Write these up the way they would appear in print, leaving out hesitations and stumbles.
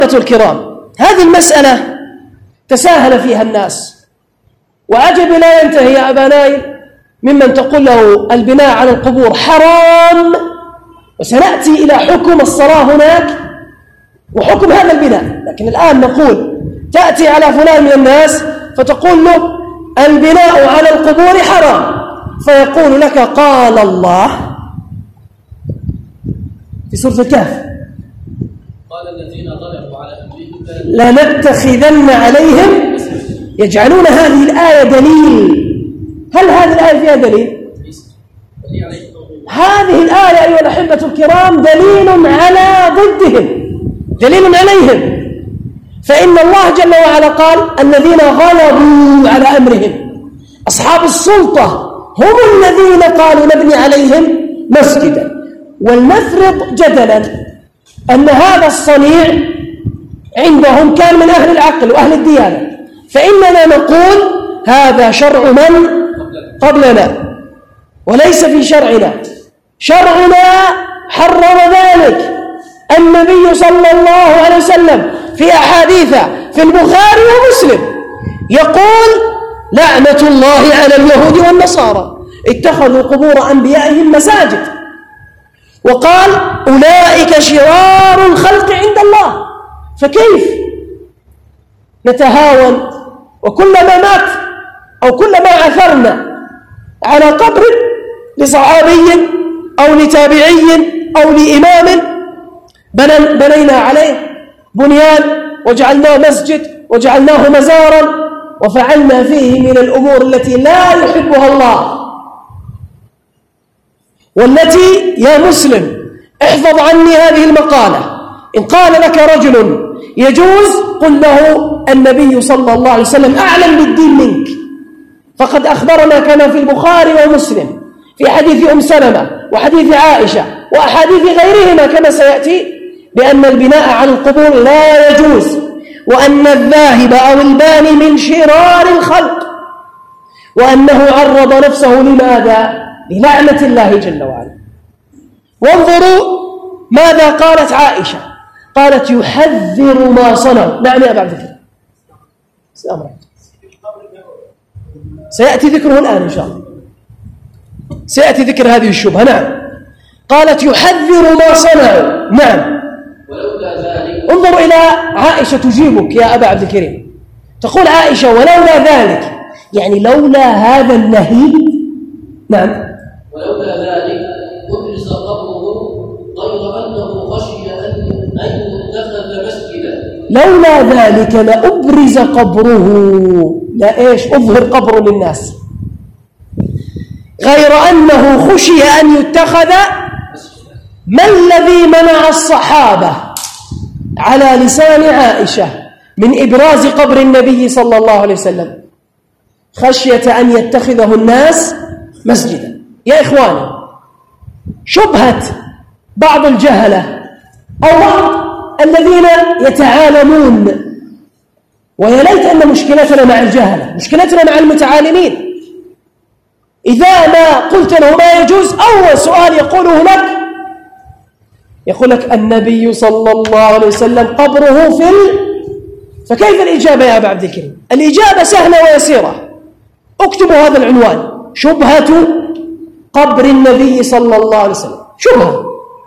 الكرام، هذه المسألة تساهل فيها الناس، وعجب لا ينتهي يا أبا نايل ممن تقول له البناء على القبور حرام، وسنأتي إلى حكم الصلاة هناك وحكم هذا البناء. لكن الآن نقول تأتي على فلان من الناس فتقول له البناء على القبور حرام، فيقول لك قال الله في سورة الكهف قال الذين غلبوا على أمرهم لنتخذن عليهم، يجعلون هذه الآية دليل. هل هذه الآية فيها دليل؟ هذه الآية أيها الأحبة الكرام دليل على ضدهم، دليل عليهم. فإن الله جل وعلا قال الذين غلبوا على أمرهم، أصحاب السلطة هم الذين قالوا نبني عليهم مسجدا. ولنفرض جدلا أن هذا الصنيع عندهم كان من أهل العقل وأهل الديانة، فإننا نقول هذا شرع من قبلنا وليس في شرعنا. شرعنا حرم ذلك النبي صلى الله عليه وسلم في أحاديث في البخاري ومسلم يقول لعنة الله على اليهود والنصارى اتخذوا قبور أنبيائهم مساجد، وقال أولئك شرار الخلق عند الله. فكيف نتهاون وكلما مات أو كلما عثرنا على قبر لصحابي أو لتابعي أو لإمام بنينا عليه بنيان وجعلناه مسجد وجعلناه مزارا وفعلنا فيه من الأمور التي لا يحبها الله، والتي يا مسلم احفظ عني هذه المقالة، إن قال لك رجل يجوز قل له النبي صلى الله عليه وسلم أعلم بالدين منك، فقد أخبرنا كما في البخاري ومسلم في حديث أم سلمة وحديث عائشة وأحاديث غيرهما كما سيأتي بأن البناء على القبور لا يجوز، وأن الذاهب أو الباني من شرار الخلق، وأنه عرض نفسه لماذا؟ للعنة الله جل وعلا. وانظروا ماذا قالت عائشة، قالت يحذر ما صنعوا. نعم يا أبا عبد الكريم، سيأتي ذكره الآن إن شاء الله، سيأتي ذكر هذه الشبهة. نعم، قالت يحذر ما صنعوا. نعم، انظروا إلى عائشة تجيبك يا أبا عبد الكريم، تقول عائشة ولولا ذلك، يعني لولا هذا النهي. نعم، ولولا ذلك أبرز قبره غير أنه خشي أن يتخذ مسجدا. لولا ذلك لأبرز قبره، لا إيش أظهر قبره للناس، غير أنه خشي أن يتخذ. ما الذي منع الصحابة على لسان عائشة من إبراز قبر النبي صلى الله عليه وسلم؟ خشية أن يتخذه الناس مسجدا. يا إخواني، شبهة بعض الجهلة أو بعض الذين يتعالمون، ويا ليت أن مشكلتنا مع الجهلة، مشكلتنا مع المتعالمين. إذا ما قلت له ما يجوز، أول سؤال يقوله لك يقول لك النبي صلى الله عليه وسلم قبره فكيف الإجابة يا أبا عبد الكريم؟ الإجابة سهلة ويسيرة، اكتبوا هذا العنوان: شبهة قبر النبي صلى الله عليه وسلم. شبهة،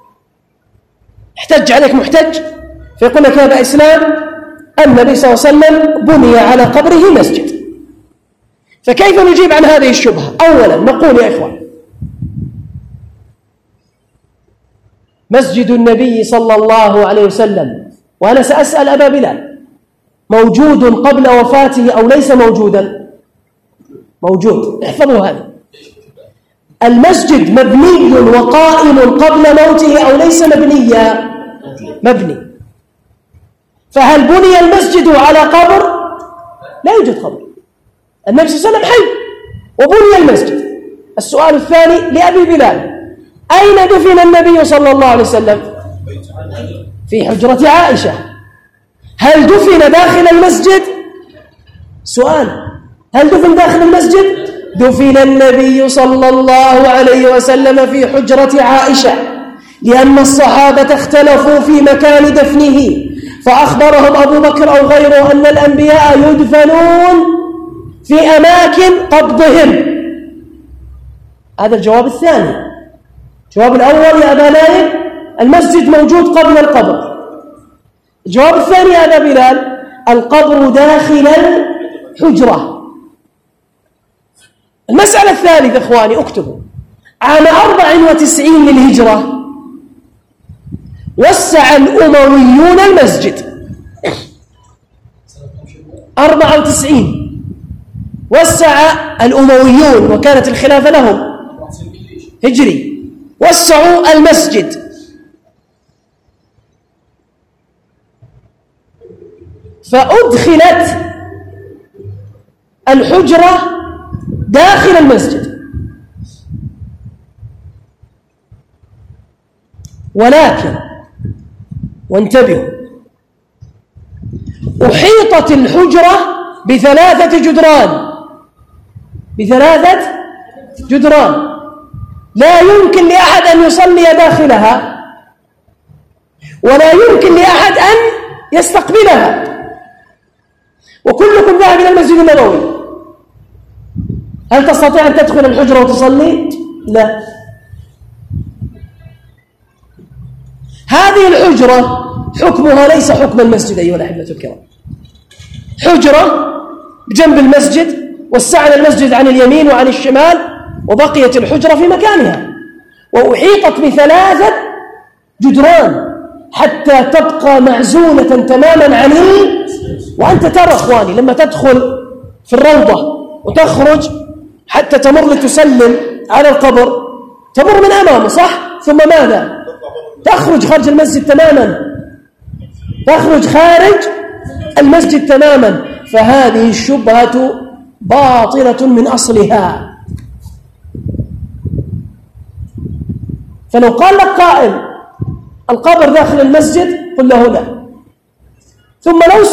احتج عليك محتج فيقول لك يا أبا إسلام النبي صلى الله عليه وسلم بني على قبره مسجد. فكيف نجيب عن هذه الشبهة؟ أولا نقول يا إخوان، مسجد النبي صلى الله عليه وسلم، وأنا سأسأل أبا بلال، موجود قبل وفاته أو ليس موجودا؟ موجود، احفظوا هذا. المسجد مبني وقائم قبل موته أو ليس مبنيا؟ مبني. فهل بني المسجد على قبر؟ لا يوجد قبر، النبي صلى الله عليه وسلم حي وبني المسجد. السؤال الثاني لأبي بلال: أين دفن النبي صلى الله عليه وسلم؟ في حجرة عائشة. هل دفن داخل المسجد؟ سؤال: هل دفن داخل المسجد؟ دفن النبي صلى الله عليه وسلم في حجرة عائشة، لأن الصحابة اختلفوا في مكان دفنه، فأخبرهم أبو بكر أو غيره أن الأنبياء يدفنون في أماكن قبضهم. هذا الجواب الثاني. الجواب الأول يا أبا نائب المسجد موجود قبل القبر. الجواب الثاني يا أبا بلال القبر داخل الحجرة. المسألة الثالثة إخواني اكتبوا. عام 94 للهجرة وسع الأمويون المسجد. 94 وسع الأمويون وكانت الخلافة لهم هجري، وسعوا المسجد. فأدخلت الحجرة داخل المسجد، ولكن وانتبهوا أحيطت الحجرة بثلاثة جدران لا يمكن لأحد أن يصلي داخلها ولا يمكن لأحد أن يستقبلها، وكلكم ذاهب إلى المسجد النبوي. هل تستطيع أن تدخل الحجرة وتصلي؟ لا. هذه الحجرة حكمها ليس حكم المسجد أيها الأحبة الكرام. حجرة بجنب المسجد، وسعنا المسجد عن اليمين وعن الشمال، وبقيت الحجرة في مكانها، وأحيطت بثلاثة جدران حتى تبقى معزولة تماما عن وأنت ترى أخواني لما تدخل في الروضة وتخرج حتى تمر لتسلم على القبر تمر من أمامه صح؟ ثم ماذا؟ تخرج خارج المسجد تماما. فهذه الشبهة باطلة من أصلها. فلو قال لك قائل القبر داخل المسجد قل له لا. ثم لو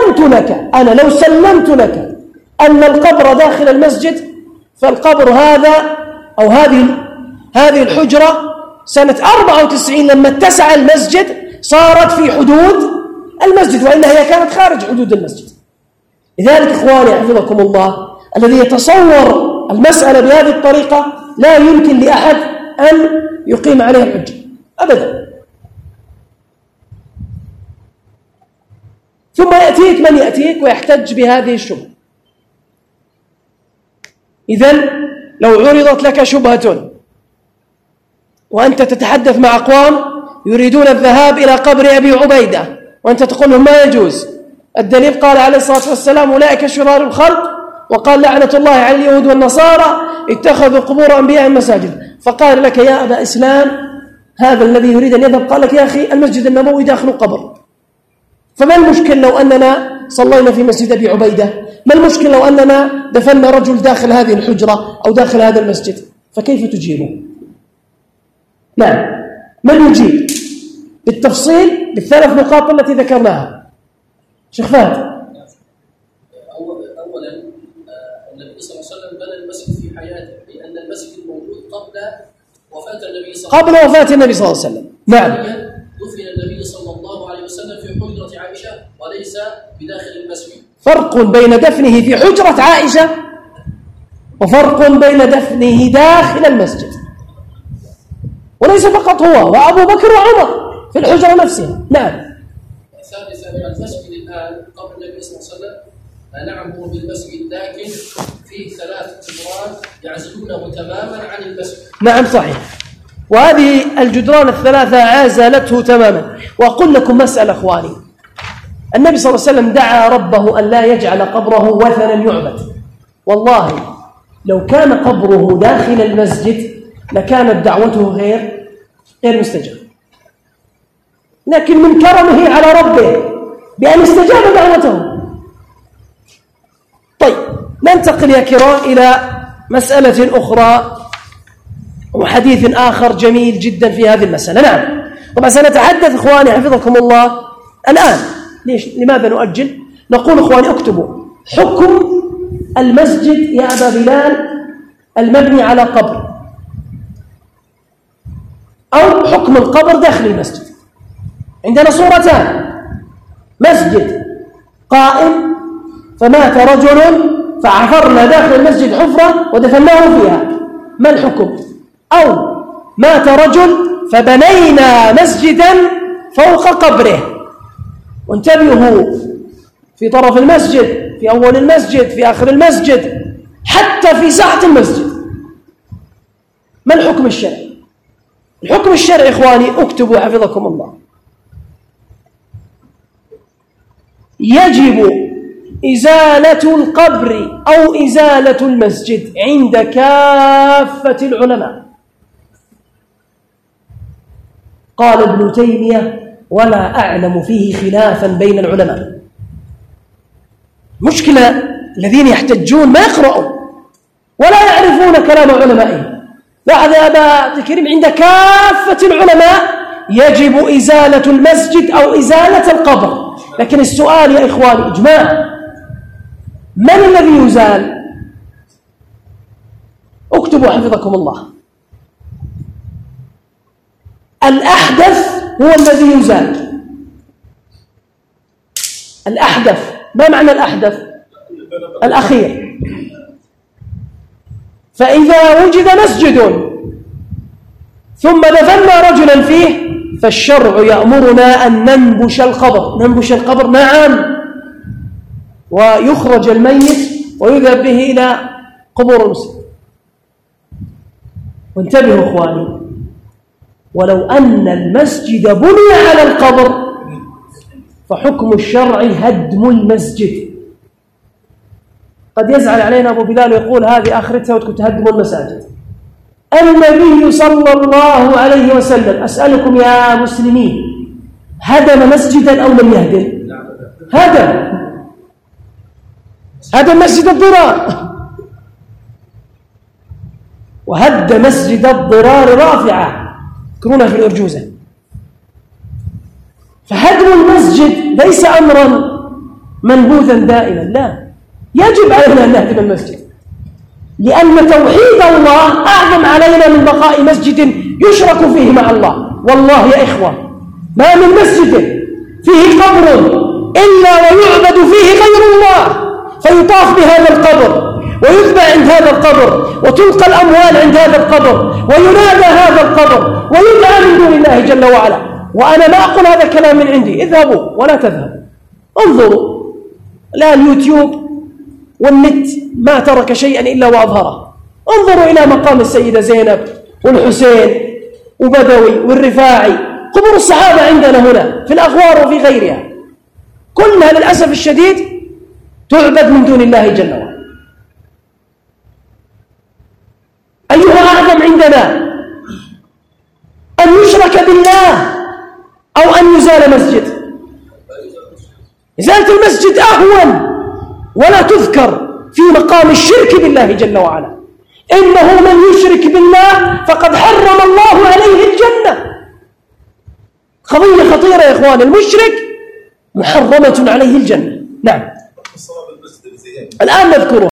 سلمت لك أن القبر داخل المسجد، فالقبر هذا أو هذه الحجرة سنة 94 لما اتسع المسجد صارت في حدود المسجد، وإلا هي كانت خارج حدود المسجد. لذلك إخواني حفظكم الله الذي يتصور المسألة بهذه الطريقة لا يمكن لأحد أن يقيم عليه الحجة أبدا. ثم يأتيك من يأتيك ويحتج بهذه الشبهة. إذن لو عرضت لك شبهة وأنت تتحدث مع أقوام يريدون الذهاب إلى قبر أبي عبيدة وأنت تقول لهم ما يجوز، الدليل قال عليه الصلاة والسلام أولئك شرار الخلق، وقال لعنة الله على اليهود والنصارى اتخذوا قبور أنبياء مساجد، فقال لك يا أبا إسلام هذا الذي يريد أن يذهب قال لك يا أخي المسجد النبوي داخل قبر، فما المشكل لو أننا صلينا في مسجد أبي عبيدة؟ ما المشكل لو أننا دفنا رجل داخل هذه الحجرة أو داخل هذا المسجد؟ فكيف تجيبه؟ نعم، من يجيب بالتفصيل بالثلاث نقاط التي ذكرناها؟ شيخ فهد. أولا النبي صلى الله عليه وسلم بنى المسجد في حياته، لأن المسجد موجود قبل وفاة النبي صلى الله عليه وسلم. نعم. دفن النبي صلى الله عليه وسلم في حجرة عائشة وليس بداخل المسجد. فرق بين دفنه في حجرة عائشة وفرق بين دفنه داخل المسجد، وليس فقط هو وأبو بكر وعمر في الحجرة نفسها. نعم. ثالثا المسجد الآن قبل النبي صلى الله عليه وسلم نعم هو بالمسجد، لكن فيه 3 جدران يعزلونه تماما عن المسجد. نعم صحيح، وهذه الجدران ال3 عازلته تماما. وأقول لكم مسألة أخواني، النبي صلى الله عليه وسلم دعا ربه أن لا يجعل قبره وثنا يعبد. والله لو كان قبره داخل المسجد لكانت دعوته غير مستجابة، لكن من كرمه على ربه بأن استجاب دعوته. طيب ننتقل يا كرام إلى مسألة أخرى وحديث آخر جميل جدا في هذه المسألة. نعم، طبعا سنتحدث إخواني حفظكم الله الآن. لماذا نؤجل؟ نقول إخواني اكتبوا حكم المسجد يا أبا بلال المبني على قبر، أو حكم القبر داخل المسجد. عندنا صورتان، مسجد قائم فمات رجل فعثرنا داخل المسجد حفرة ودفناه فيها، ما الحكم؟ أو مات رجل فبنينا مسجدا فوق قبره، وانتبهوا في طرف المسجد، في أول المسجد، في آخر المسجد، حتى في ساحة المسجد. ما الحكم الشرعي؟ الحكم الشرعي إخواني اكتبوا حفظكم الله، يجب إزالة القبر أو إزالة المسجد عند كافة العلماء. قال ابن تيمية: ولا أعلم فيه خلافا بين العلماء. مشكلة الذين يحتجون ما يقرؤون ولا يعرفون كلام علمائهم. لاحظ يا أبا عبد الكريم، عند كافة العلماء يجب إزالة المسجد أو إزالة القبر. لكن السؤال يا إخواني إجماع، من الذي يزال؟ اكتبوا حفظكم الله. الأحدث هو الذي يزال. الأحدث، ما معنى الأحدث؟ الأخير. فإذا وجد مسجد ثم دفنا رجلا فيه فالشرع يأمرنا أن ننبش القبر. ننبش القبر، نعم، ويخرج الميت ويذهب به إلى قبور المسلمين. وانتبهوا إخواني، ولو أن المسجد بني على القبر فحكم الشرع هدم المسجد. قد يزعل علينا أبو بلال ويقول هذه آخرتها وتكون تهدم المساجد. النبي صلى الله عليه وسلم، أسألكم يا مسلمين، هدم مسجدا أو لم يهدم؟ هدم مسجد الضرار، وهد مسجد الضرار رافعة تذكرونها في الأرجوزة. فهدم المسجد ليس أمرا منبوذا دائما، لا، يجب علينا أن نهدم المسجد، لأن توحيد الله أعظم علينا من بقاء مسجد يشرك فيه مع الله. والله يا إخوة، ما من مسجد فيه قبر إلا ويعبد فيه غير الله، فيطاف بهذا القبر ويذبح عند هذا القبر وتلقى الأموال عند هذا القبر وينادى هذا القبر ويدعى من دون الله جل وعلا. وأنا ما أقول هذا الكلام من عندي، اذهبوا ولا تذهبوا، انظروا، لا اليوتيوب والنت ما ترك شيئا إلا وأظهره. انظروا إلى مقام السيدة زينب والحسين وبدوي والرفاعي، قبور الصحابة عندنا هنا في الأغوار وفي غيرها، كلها للأسف الشديد تعبد من دون الله جل وعلا. أيها أعظم عندنا، أن يشرك بالله أو أن يزال مسجد؟ إزالة المسجد أهون ولا تذكر في مقام الشرك بالله جل وعلا. إنه من يشرك بالله فقد حرم الله عليه الجنة. قضية خطيرة يا إخوان، المشرك محرمة عليه الجنة. نعم، الآن نذكره.